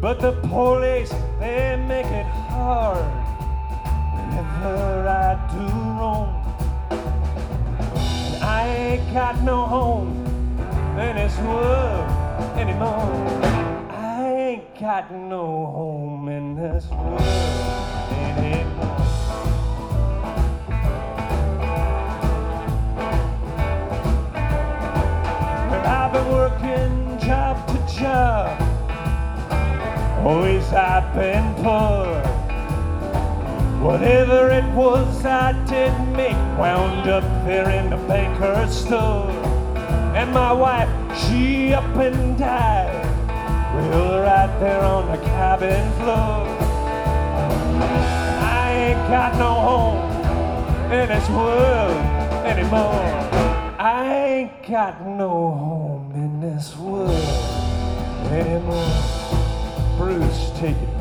But the police, they make it hard whenever I do wrong. And I ain't got no home in this world anymore. I ain't got no home in this world anymore. Well, I've been working job to job. Always I've been poor. Whatever it was I did make wound up there in the banker's store. And my wife, she up and died, well, right there on the cabin floor. I ain't got no home in this world anymore. I ain't got no home in this world anymore. Bruce, take it.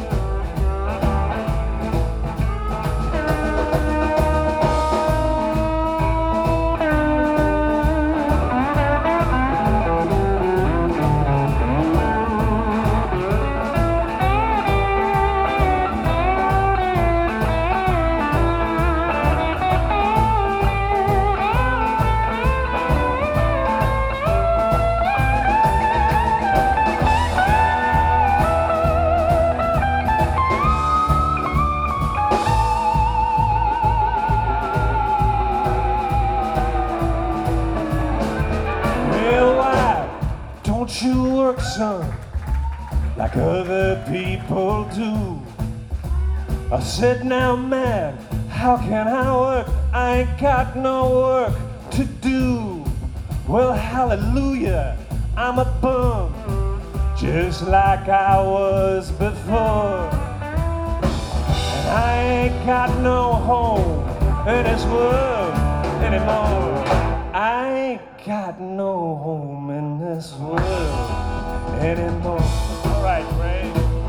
Don't you work, son, like other people do? I said, now man, how can I work? I ain't got no work to do. Well, hallelujah, I'm a bum, just like I was before. And I ain't got no home in this world anymore. I ain't got no home in this world anymore. All right, Ray.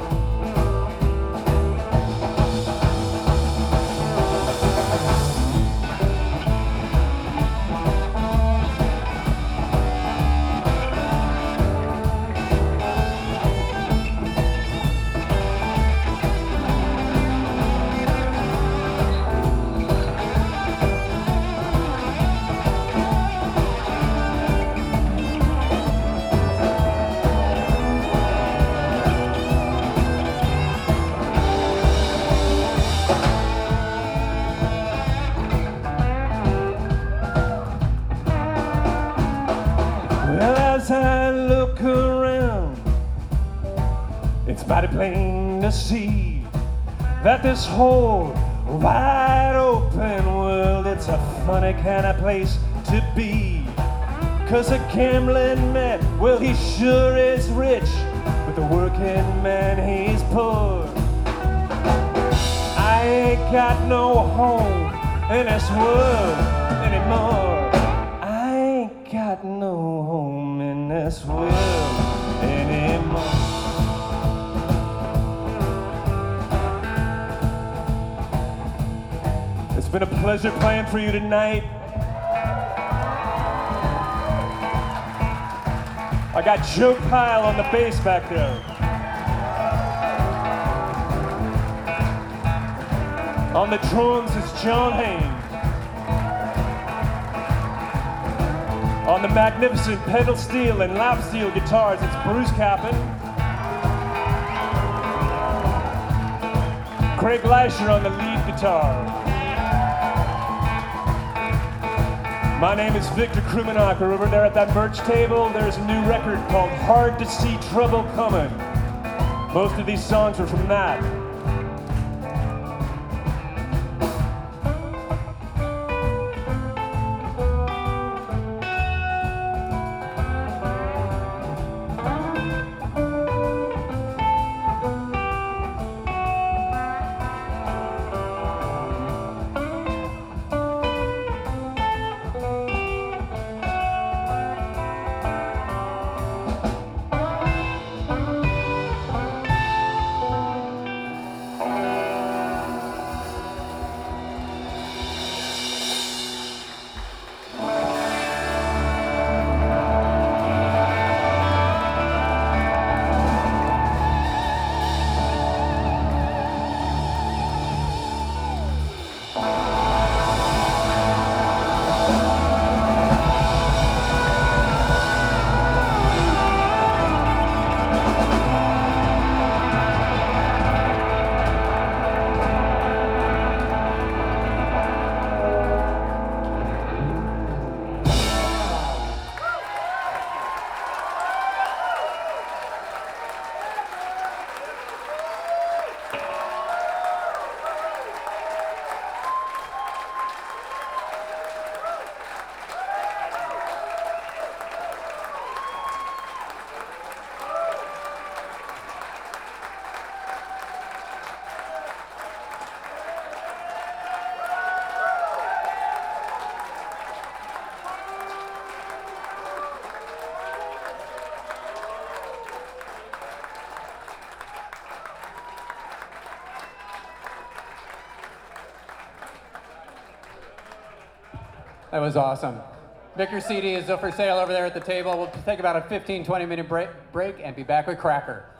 As I look around, it's mighty plain to see that this whole wide open world, it's a funny kind of place to be. 'Cause a gambling man, well, he sure is rich, but the working man, he's poor. I ain't got no home in this world anymore. I ain't got no home in this world anymore. It's been a pleasure playing for you tonight. I got Joe Kyle on the bass back there. On the drums is John Haynes. On the magnificent pedal steel and lap steel guitars, it's Bruce Cappan. Craig Leisher on the lead guitar. My name is Victor Krumenacher. Over there at that merch table, there's a new record called Hard to See Trouble Coming. Most of these songs are from that. That was awesome. Victor's CD is for sale over there at the table. We'll take about a 15, 20-minute break and be back with Cracker.